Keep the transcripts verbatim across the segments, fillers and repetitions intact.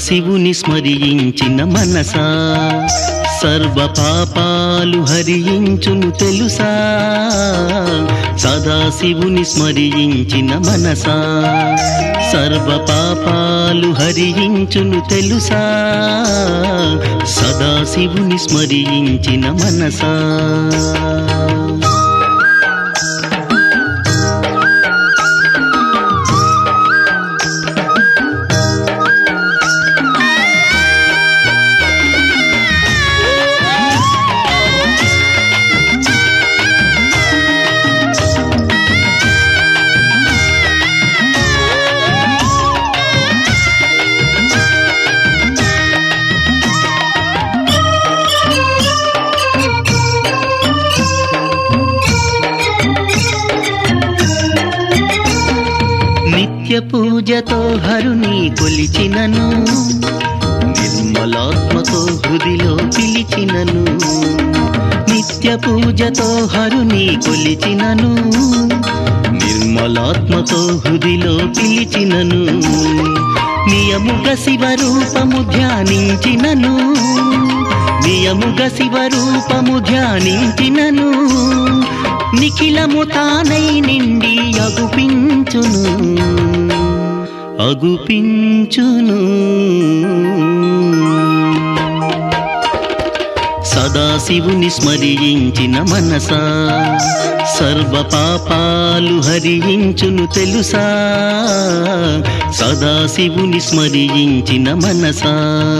సదాశివుని స్మరించిన మనసా సర్వ పాపాలు హరించును తెలుసా. సదాశివుని స్మరించిన మనసా సర్వ పాపాలు హరించును తెలుసా. సదాశివుని స్మరించిన మనసా నిత్య పూజతో హరుని కొలిచినను నిర్మలాత్మతో హృదిలో పిలిచినను. నిత్య పూజతో హరుని కొలిచినను నిర్మలాత్మతో హృదిలో పిలిచినను. నియముగ శివరూపము ధ్యానించినను నియముగ శివరూపము ధ్యానించినను. నిఖిలము తానై నిండి అగుపించును అగుపించును. సదాశివుని స్మరించిన మనసా సర్వ పాపాలు హరించును తెలుసా. సదాశివుని స్మరించిన మనసా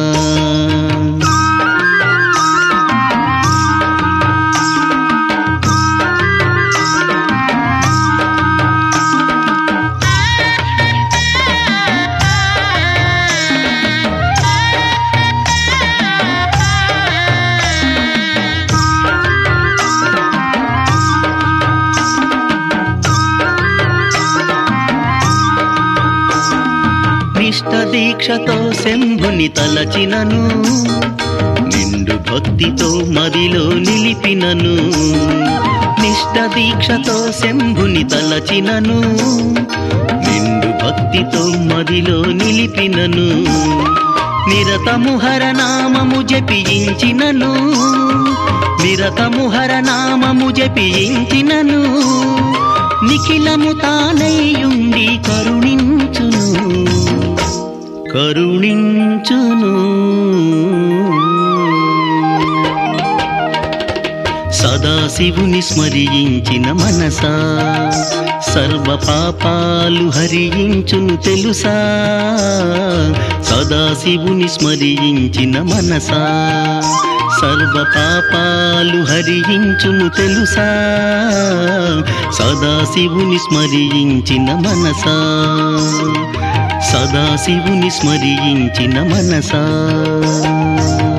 నిష్ట దీక్షతో శంభుని తలచినను నిండు భక్తితో మదిలో నిలిపినను. నిష్ట దీక్షతో శంభుని తలచినను నిండు భక్తితో మదిలో నిలిపినను. నిరతము హరనామము జపించినను నిరతము హరనామము జపించినను. నిఖిలము తానైయుండి కరుణించును కరుణించును. సదాశివుని స్మరించిన మనసా సర్వ పాపాలు హరించును తెలుసా. సదాశివుని స్మరించిన మనసా సర్వ పాపాలు హరించును తెలుసా. సదాశివుని స్మరించిన మనసా సదాశివుని స్మరించిన మనసా.